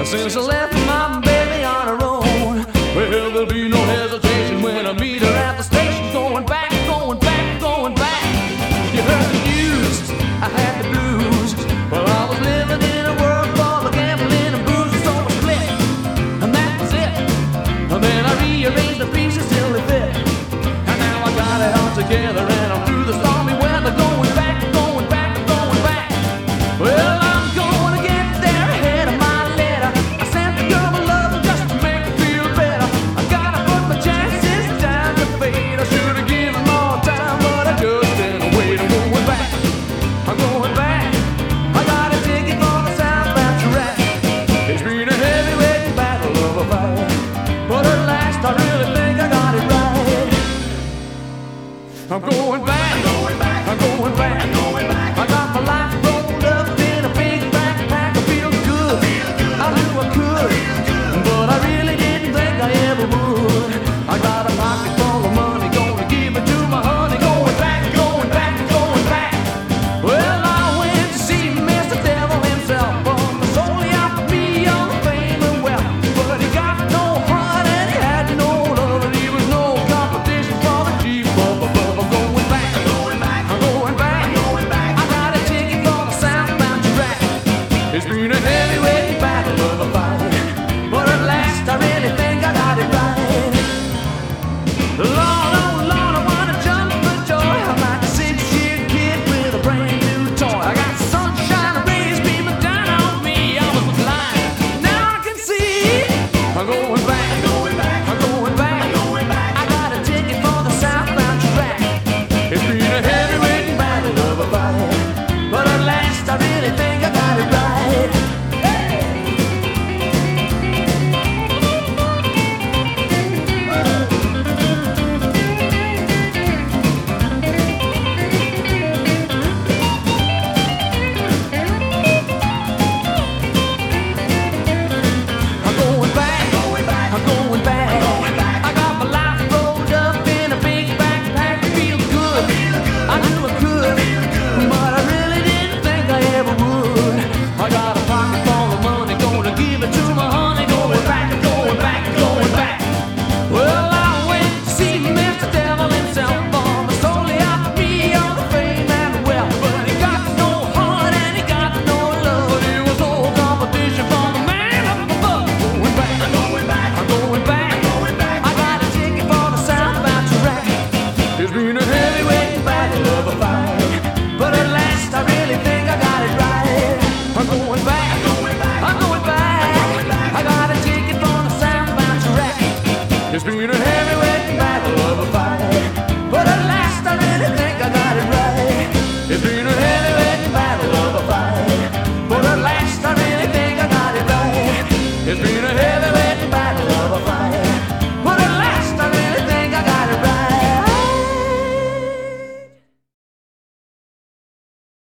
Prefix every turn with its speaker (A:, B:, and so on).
A: Since I left my baby on her own, well, there'll be no hesitation when I meet her at the station. Going back, going back, going back. You heard the news, I had the blues. Well, I was living in a world full of gambling and booze, so I split, and that was it. And then I rearranged the pieces till they fit, and now I got it all together, and I'm through the stormy weather. Going back, going back, going back. Well, I'm gonna get there ahead of my letter. I sent the girl my love just to make her feel better. I gotta put my chances down to fade. I should've given more time, but I just didn't wait. I'm going back, I'm going back. I got a ticket for the southbound track. It's been a heavyweight battle of a fight, but at last I really think I got it right. I'm going back, I'm going back, I'm going back, I'm going back. I got my life rolled up in a big backpack. I feel good, I knew I could, but I really didn't think I ever would. I got a pocket full of money, gonna give it to my honey. Going back, going back, going back. Well, I went to see Mr. Devil himself, but the soul he offered me all the fame and wealth. But he got no heart and he had no love, and he was no competition for the chief of above. I'm going back, I'm going back, I'm going back, I'm going back. I got a ticket for the southbound track. It's been a heavyweight battle of a fight, but at last I really think I got it right. Lord, oh Lord, I wanna jump for joy. I'm like a 6-year kid with a brand new toy. I got sunshine rays beaming down on me. I was blind, now I can see. I'm going back, I'm going back, I'm going back, I'm going back. I got a ticket for the southbound track. It's been a heavyweight battle of a fight, but at last I really think I got it right. I'm going back, I'm going back, I'm going back, I'm going back. I got my life rolled up in a big backpack. I feel good, I knew I could, but I really didn't think I ever would. I got a pocket full of money, gonna give it to my honey. Going back, going back, going back. Well, I went to see Mr. Devil himself, for the soul he offered me all the fame and wealth. But he got no heart and he got no love, but it was no competition for the man up above. Going back, I'm going back, I'm going back, I'm going back. I got a ticket for the southbound track. It's been a heavyweight battle of a fight, but at last I really think I got it right. I'm going back, I'm going back, I'm going back, I'm going back. I got a ticket for the southbound track. It's been a heavyweight battle of a fight, but at last I really think I got it right. It's been a heavyweight battle of a fight, but at last I really think I got it right. It's been